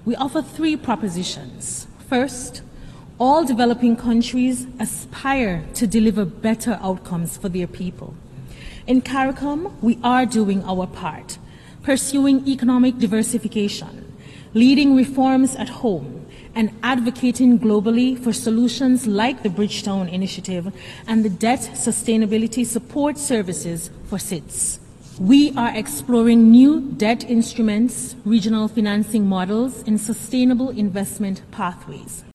we offer three propositions. First, all developing countries aspire to deliver better outcomes for their people. In CARICOM, we are doing our part, pursuing economic diversification, leading reforms at home, and advocating globally for solutions like the Bridgetown Initiative and the Debt Sustainability Support Services for SIDS. We are exploring new debt instruments, regional financing models, and sustainable investment pathways.